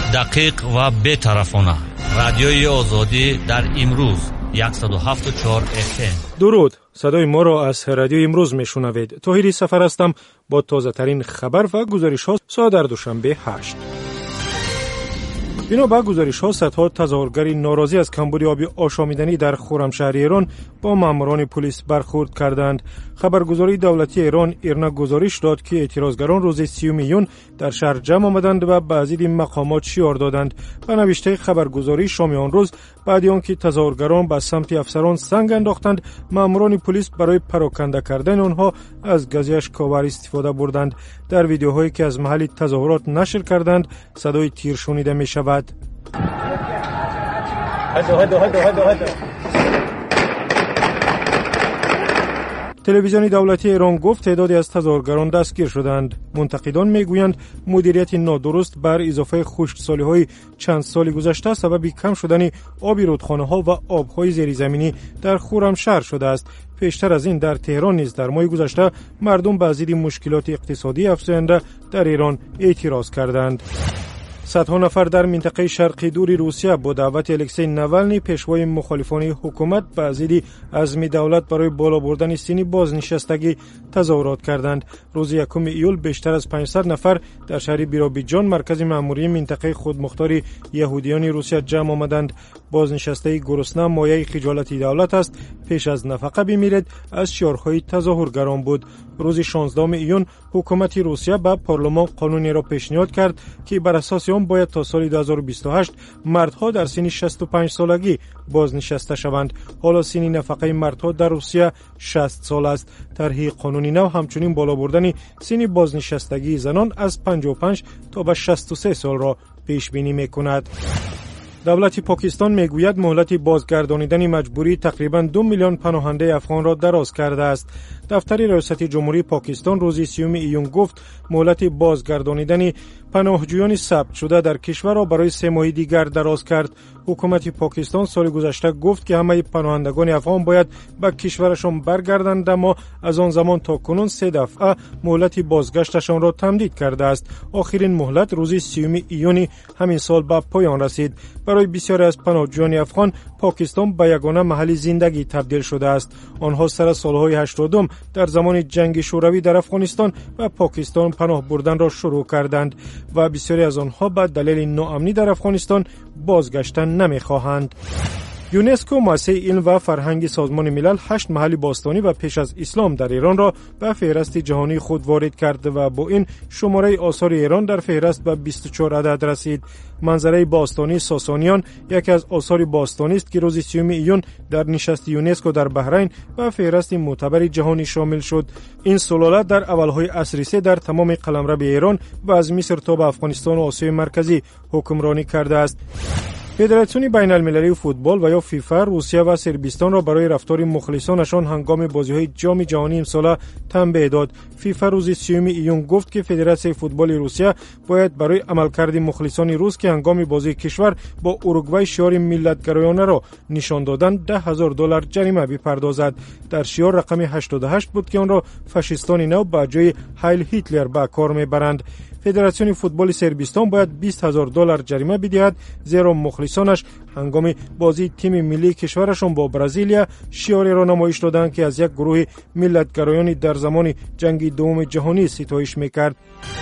دقیق و بی‌طرفانه. رادیوی آزادی در امروز 107.4 FM. درود، صدای ما را از رادیو امروز میشنوید. طاهری سفر هستم با تازه ترین خبر و گزارش ها ساعت در دوشنبه 8. بنا به گزارش ها صدها تظاهرگر ناراضی از کمبود آب آشامیدنی در خرمشهر ایران با ماموران پلیس برخورد کردند. خبرگزاری دولتی ایران ایرنا گزارش داد که اعتراضگران روز 30 میلیون در شهر جمع آمدند و به بعضی مقامات شعار دادند. به نوشته خبرگزاری شام آن روز بعد آنکه تظاهرگران به سمت افسران سنگ انداختند، ماموران پلیس برای پراکنده کردن آنها از گاز اشک‌آور استفاده بردند. در ویدیوهایی که از محل تظاهرات نشر کردند صدای تیر شنیده می شود. تلویزیون دولتی ایران گفت تعدادی از تظاهرگران دستگیر شدند. منتقدان میگویند مدیریت نادرست بر اضافه خشکسالی‌های چند سال گذشته سبب کم شدن آب رودخانه‌ها و آب‌های زیرزمینی در خرمشهر شده است. پیشتر از این در تهران نیز در ماه گذشته مردم به ضد مشکلات اقتصادی افزاینده در ایران اعتراض کردند. صدها نفر در منطقه شرقی دور روسیه با دعوت الکسی ناوالنی پیشوای مخالفان حکومت به ضد عزم دولت برای بالا بردن سن بازنشستگی تظاهرات کردند. روز 1 ایول بیشتر از 500 نفر در شهر بیرابیجان مرکز مأموری منطقه خودمختار یهودیان روسیه جمع آمدند. بازنشستگی گرسنه مایه خجالت دولت است، پیش از نفقه بمیرید از شعارهای تظاهرگران بود. روز 16 ایون حکومت روسیه به پارلمان قانونی را پیشنهاد کرد که بر اساس آن باید تا سال 2028 مردها در سن 65 سالگی بازنشسته شوند. حالا سن نفقه مردها در روسیه 60 سال است. طرح قانونی نو همچنین بالا بردن سن بازنشستگی زنان از 55 تا به 63 سال را پیش بینی می‌کند. دولت پاکستان میگوید مهلت بازگردانیدن مجبوری تقریباً 2 میلیون پناهنده افغان را دراز کرده است. دفتر ریاست جمهوری پاکستان روز 30 ایون گفت مهلت بازگردانیدن پناهجویان ثبت شده در کشور را برای 3 ماه دیگر دراز کرد. حکومت پاکستان سال گذشته گفت که همه پناهندگان افغان باید به کشورشان برگردند، اما از آن زمان تا کنون 3 دفعه مهلت بازگشتشان را تمدید کرده است. آخرین مهلت روز 30 ایون همین سال به پایان رسید. برای بسیاری از پناهجویان افغان پاکستان به یگانه محل زندگی تبدیل شده است. آنها سر سالهای 80 در زمان جنگ شوروی در افغانستان و پاکستان پناه بردن را شروع کردند و بسیاری از آنها به دلیل ناامنی در افغانستان بازگشتن نمی‌خواهند. یونسکو مؤسسه علم و فرهنگ سازمان ملل 8 محل باستانی و پیش از اسلام در ایران را به فهرست جهانی خود وارد کرد و با این شماره آثار ایران در فهرست به 24 عدد رسید. منظره باستانی ساسانیان یکی از آثار باستانی است که روز 30 ایون در نشست یونسکو در بحرین به فهرست معتبر جهانی شامل شد. این سلاله در اولهای عصر سه در تمام قلمرو ایران و از مصر تا به افغانستان و آسیای مرکزی حکمرانی کرده است. فدراسیون بین المللی فوتبال و یا فیفا روسیه و صربستان را برای رفتار مخلصانشان هنگام بازی‌های جام جهانی امسال تنبیه داد. فیفا روز 30 ایون گفت که فدراسیون فوتبال روسیه باید برای عملکرد مخلصان روس که هنگام بازی کشور با اوروگوئه شعار ملت‌گرایانه را نشان دادند $10,000 جریمه بپردازد. در شعار رقم 88 بود که آن را فاشیستان نو با جای هایل هیتلر به کار میبرند. فدراسیون فوتبال صربستان باید $20,000 جریمه بدهد زیرا مخلصانش هنگام بازی تیم ملی کشورشان با برزیلیا شعاری را نمایش دادند که از یک گروه ملت‌گرایان در زمان جنگ دوم جهانی ستایش میکرد.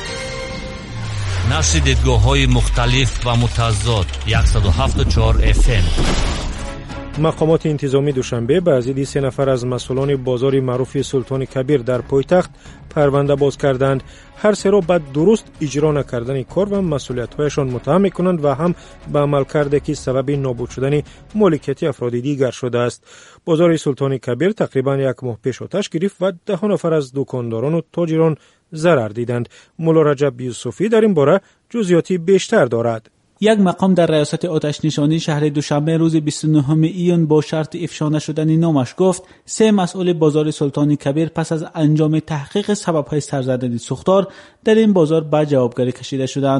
نشر دیدگاه‌های مختلف و متضاد 107.4 FM. مقامات انتظامی دوشنبه به ضد 3 نفر از مسئولان بازار معروف سلطان کبیر در پایتخت پرونده باز کردند. هر سه را به درست اجرا نکردن کار و مسئولیت‌هایشان متهم می‌کنند و هم به عملکردی که سبب نابود شدن مالکیت افراد دیگر شده است. بازار سلطان کبیر تقریباً 1 ماه پیش آتش گرفت و 10 نفر از دکانداران و تاجران ضرر دیدند. مولا رجب یوسفی در این باره جزئیاتی بیشتر دارد. یک مقام در ریاست آتش نشانی شهر دوشنبه روز 29 ایون با شرط افشا نشدن نامش گفت 3 مسئول بازار سلطان کبیر پس از انجام تحقیق سبب‌های سر زدن سوختار در این بازار به جوابگری کشیده شدند.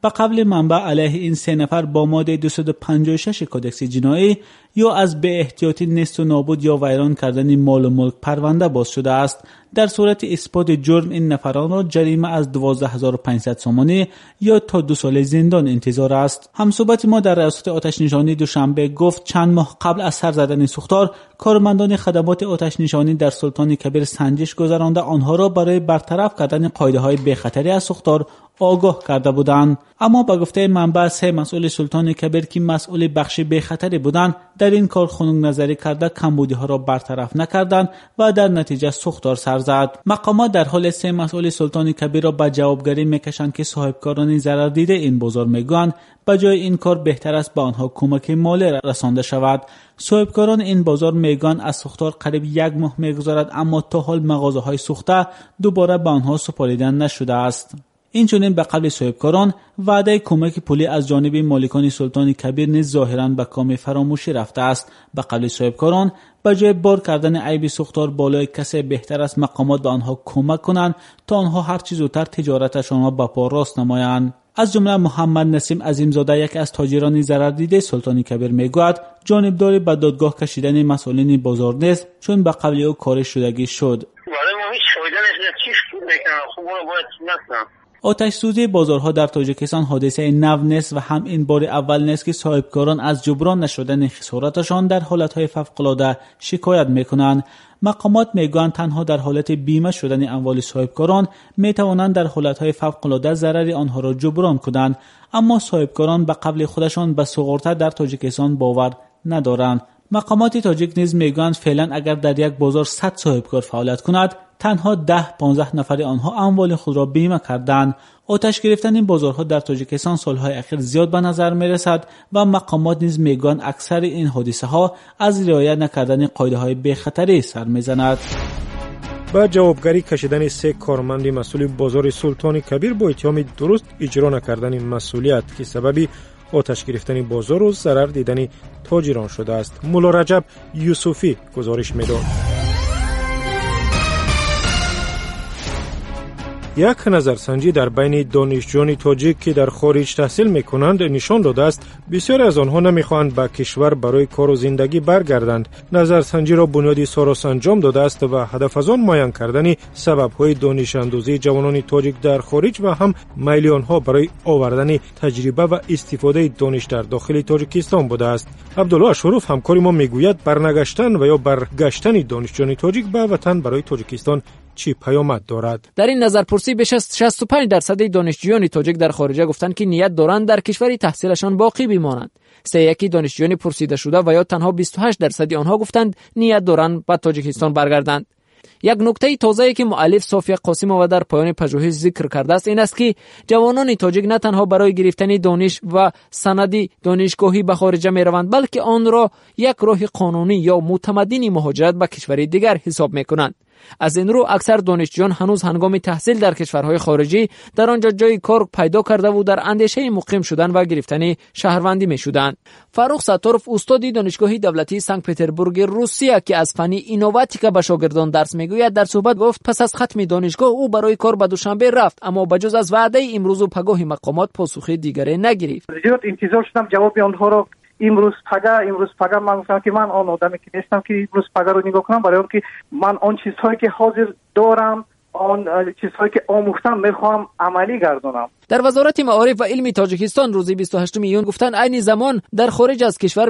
به قول منبع علیه این 3 نفر با ماده 256 کدکس جنایی یا از بی احتیاطی نیست و نابود یا ویران کردن مال و ملک پرونده باز شده است. در صورت اثبات جرم این نفران را جریمه از 12500 سومانی یا تا 2 سال زندان انتظار است. همصحبت ما در ریاست آتش نشانی دوشنبه گفت چند ماه قبل از سر زدن سوختار کارمندان خدمات آتش نشانی در سلطان کبیر سنجش گذرانده آنها را برای برطرف کردن قاعده‌های بی‌خطری از سوختار آگاه کرده بودند. اما به گفته منبع 3 مسئول سلطان کبیر که مسئول بخش بی‌خطری بودند در این کار خنک نظری کرده کمبودی‌ها را برطرف نکردند و در نتیجه سوختار سر زد. مقامات در حال 3 مسئول سلطان کبیر را به جوابگری میکشند که صاحبکاران ضرر دیده این بازار میگویند به جای این کار بهتر است به آنها کمک مالی رسانده شود. صاحبکاران این بازار میگویند از سوختار قریب 1 ماه میگذرد اما تا حال مغازه‌های سوخته دوباره به آنها سپاریدن نشده است. اینچنین به قول صاحبکاران وعده کمک پولی از جانب مالکان سلطان کبیر نیز ظاهراً به کام فراموشی رفته است. به قول صاحبکاران به جای بار کردن عیب سوختار بالای کسی بهتر است مقامات به آنها کمک کنند تا آنها هر چیز زودتر تجارتشان را به پا راست نمایند. از جمله محمد نسیم عظیمزاده یک از تاجران ضرر دیده سلطان کبیر میگوید جانبداری به دادگاه کشیدن مسئولین بازار نیست چون به قول او کار شدگی شد. آتش سوزی بازارها در تاجیکستان حادثه نو نیست و هم این بار اول نیست که صاحبکاران از جبران نشدن خسارتشان در حالتهای فوق‌العاده شکایت میکنند. مقامات میگویند تنها در حالت بیمه شدن اموال صاحبکاران میتوانند در حالتهای فوق‌العاده ضرر آنها را جبران کنند، اما صاحبکاران به قول خودشان به سقوط در تاجیکستان باور ندارند. مقامات تاجیک نیز میگویند فعلا اگر در یک بازار 100 صاحبکار فعالیت کند تنها 10-15 نفر آنها اموال خود را بیمه کردند. آتش گرفتن این بازارها در تاجیکستان سالهای اخیر زیاد به نظر می رسد و مقامات نیز میگویند اکثر این حادثه ها از رعایت نکردن قاعده های بی‌خطری سر میزند. با جوابگری کشیدن 3 کارمند مسئول بازار سلطان کبیر با اتهام درست اجرا نکردن مسئولیت که سببی آتش گرفتن بازار و ضرر دیدن تاجران شده است. مولا رجب یوسفی گزارش می‌داد. یک نظرسنجی در بین دانشجویان تاجیک که در خارج تحصیل میکنند نشان داده است بسیاری از آنها نمیخواهند به کشور برای کار و زندگی برگردند. نظرسنجی را بنیاد ساراس انجام داده است و هدف از آن معین کردن سبب‌های دانش اندوزی جوانان تاجیک در خارج و هم میل آنها برای آوردن تجربه و استفاده دانش در داخل تاجیکستان بوده است. عبدالله اشرف همکار ما میگوید برنگشتن و یا برگشتن دانشجویان تاجیک به وطن برای تاجیکستان چی پیامد دارد؟ در این نظرپرسی بیش از 65% دانشجویان تاجیک در خارج گفتند که نیت دارند در کشور تحصیلشان باقی بمانند. 3/1 دانشجویان پرسیده شده و یا تنها 28% آنها گفتند نیت دارند به تاجیکستان برگردند. یک نکته تازه‌ای که مؤلف صافی قاسم‌آوا در پایان پژوهش ذکر کرده است این است که جوانان تاجیک نه تنها برای گرفتن دانش و سند دانشگاهی به خارج می‌روند بلکه آن را یک راه قانونی یا متمدن مهاجرت به کشور دیگر حساب می‌کنند. از این رو اکثر دانشجویان هنوز هنگام تحصیل در کشورهای خارجی در آنجا جای کار پیدا کرده و در اندیشه مقیم شدن و گرفتن شهروندی می‌شدند. فاروق ستارف استادی دانشگاه دولتی سنت پترزبورگ روسیه که از فن اینوواتیکا به شاگردان درس میگوید در صحبت گفت پس از ختم دانشگاه او برای کار به دوشنبه رفت اما بجز از وعده امروز و پگاه مقامات پاسخ دیگری نگرفت. زیاد انتظار شدم جواب آنها را امروز پگا من گفتم که من آن آدمی که نیستم که امروز پگا رو نگاه کنم برای اون که من آن چیزهایی که حاضر دارم آن چیزهایی که آموختم میخوام عملی گردانم. در وزارت معارف و علم تاجیکستان روز 28 ایون گفتند عین زمان در خارج از کشور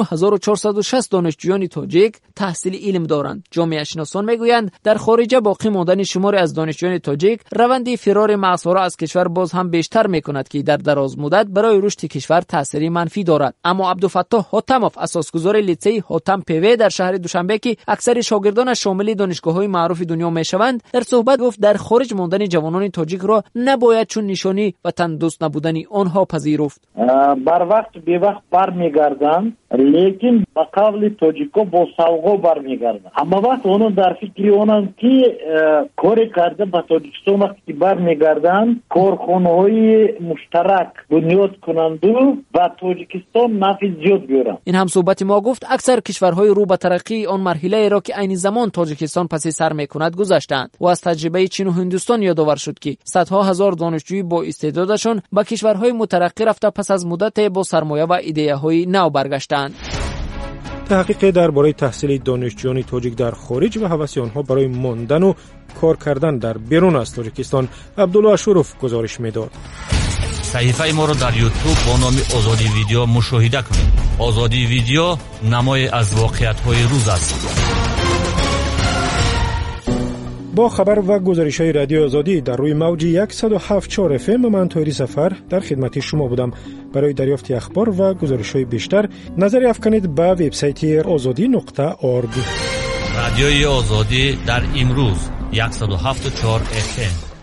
29460 دانشجویان تاجیک تحصیل علم دارند. جامعه شناسان میگویند در خارج باقی ماندن شمار از دانشجویان تاجیک روند فرار مغزها از کشور باز هم بیشتر میکند که در دراز مدت برای رشد کشور تاثیر منفی دارد. اما عبدالفتاح حاتموف اساسگزار لیسه حاتم پیوی در شهر دوشنبه که اکثر شاگردانش شامل دانشگاه‌های معروف دنیا میشوند در صحبت گفت در خارج ماندن جوانان تاجیک را نباید چون نشانی وطن دوست نبودنی آنها پذیرفت. بر وقت بی وقت برمیگردند لیکن ба қавли тоҷико бо савғо бармегарданд. ҳама вақт онон дар фикри онанд ки кори карда ба Тоҷикистон вақте ки бармегарданд корхонаҳои муштарак бунёд кунанду ба Тоҷикистон нафъи зиёд биёранд. این هم صحبت ما گفت اکثر کشورهای رو به ترقی آن مرحله را که عین زمان تاجیکستان پس سر میکند گذشتند و از تجربه چین و هندوستان یادآور شد که صدها هزار دانشجوی با استعدادشان به کشورهای مترقی رفته پس از مدت با سرمایه و ایده‌های نو برگشتند. تحقیق درباره تحصیل دانشجویان تاجیک در خارج و هوس آنها برای ماندن و کار کردن در بیرون از تاجیکستان عبدالله اشورف گزارش میداد. صحیفه ما را در یوتیوب با نام آزادی ویدیو مشاهده کنید. آزادی ویدیو نمای از واقعیت‌های روز است. با خبر و گزارش‌های رادیو آزادی در روی موج 107.4 FM من طاهری سفر در خدمت شما بودم. برای دریافت اخبار و گزارش‌های بیشتر نظر افکنید به وبسایت azadi.org. رادیوی آزادی در امروز 107.4 FM.